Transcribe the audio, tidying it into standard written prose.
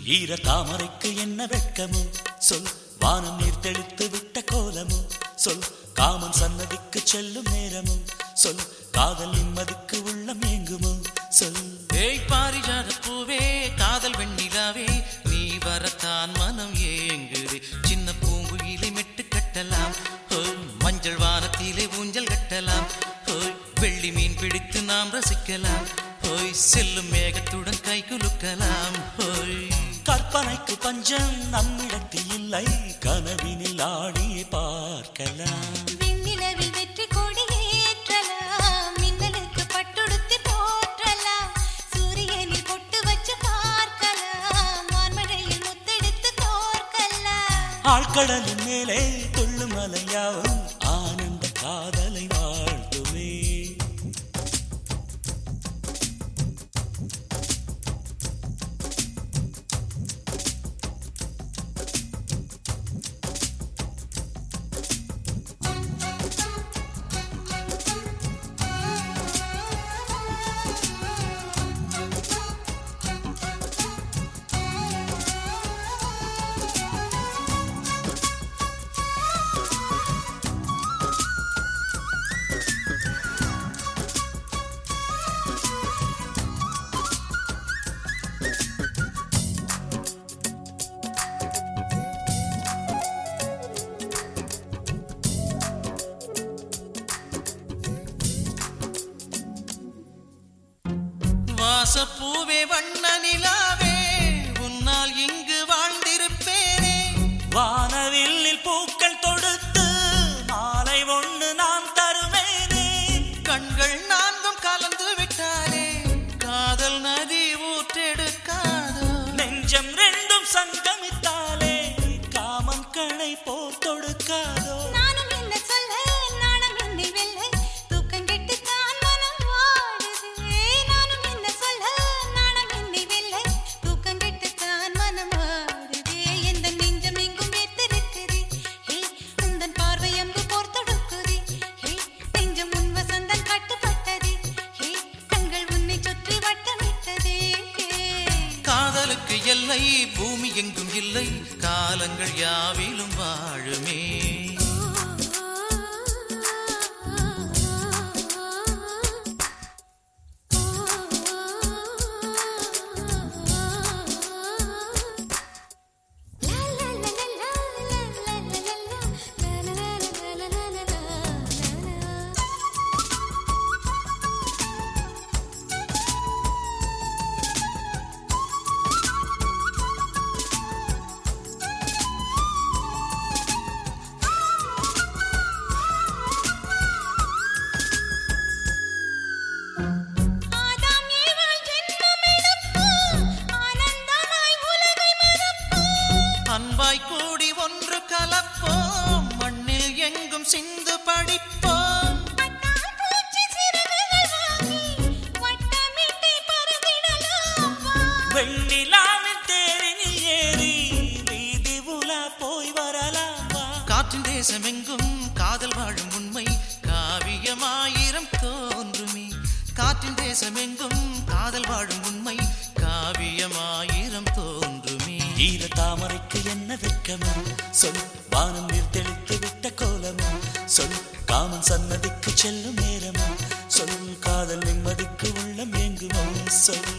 ஈர தாமரைக்கு என்ன வெட்கமோ சொல், வானம் நீர் தெளித்து விட்ட கோலமோ சொல், காமன் சன்னதிக்கு செல்லும் நேரமோ சொல், காதல் நிம்மதிக்கு உள்ளம் ஏங்குமோ சொல். ஏய் பாரிஜாத பூவே, காதல் வெண்ணிலாவே, நீ வரத்தான் மனம் ஏங்குது. சின்ன பூங்குயிலை மெட்டு கட்டலாம், மஞ்சள் வானத்திலே ஊஞ்சல் கட்டலாம், வெள்ளி மீன் பிடித்து நாம் ரசிக்கலாம், செல்லும் மேகத்துடன் கை குலுக்கலாம். கற்பனைக்கு பஞ்சம் நம்மிடத்தில் இல்லை, கனவினில் ஆடியே பார்க்கலாம். விண்ணிலவில் வெற்றி கொடி ஏற்றலாம், மின்னலுக்கு பட்டுடுத்தி போற்றலாம், சூரியனில் பொட்டு வச்சு பார்க்கலாம், வான்மழையில் முத்தெடுத்து கோர்க்கலாம். ஆழ்கடலின் மேலே துள்ளும் அலையாவும் ஆனந்த காதலை வாழ்த்துமே. வாசப்பூவே வண்ண நிலாவே, உன்னால் இங்கு வாழ்ந்திருப்பேனே. வானவில்லில் பூக்கள் தொடுத்து மாலை ஒன்று நான் தருவேனே. கண்கள் நான்கும் கலந்து விட்டாலே காதல் நதி ஊற்றெடுக்காதோ. நெஞ்சம் ரெண்டும் சங்கமித்தாலே காமன் கணை போர் தொடுக்காதோ. நானும் என்ன சொல்ல, நானும் என்னை வெல்ல, தூக்கம் கெட்டுத்தான் மனம் வாடுதே. நானும் என்ன சொல்ல, நானும் என்னை வெல்ல, தூக்கம் கெட்டுத்தான் மனம் வாடுதே. எந்த நெஞ்சம் எங்கும் வேத்திருக்குதே, உந்தன் பார்வை அம்பு போர் தொடுக்குதே. நெஞ்சம் உன் வசந்தன் கட்டுப்பட்டதே, கண்கள் உன்னை சுற்றி வட்டமிட்டதே. காதலுக்கு எல்லை பூமி எங்கும் இல்லை, காலங்கள் யாவிலும் வாழுமே. அன்பாய் கூடி ஒன்று கலப்போம், மண்ணில் எங்கும் சிந்து படிப்போம். வெண்ணிலாவின் தேரினில் ஏறி வீதி உலா போய் வரலாமா. காற்றின் தேசம் எங்கும் காதல் வாழும் உண்மை காவியமாயிரம் தோன்றுமே. காற்றின் தேசம் எங்கும் காதல் வாழும் உண்மை காவியமாயிரம் தோன்றுமே. ஈர தாமரைக்கு என்ன வெட்கமோ சொல், வானம் நீர் தெளித்து விட்ட கோலமோ சொல், காமன் சன்னதிக்கு செல்லும் நேரமோ சொல், காதல் நிம்மதிக்கு உள்ளம் ஏங்குமோ சொல்.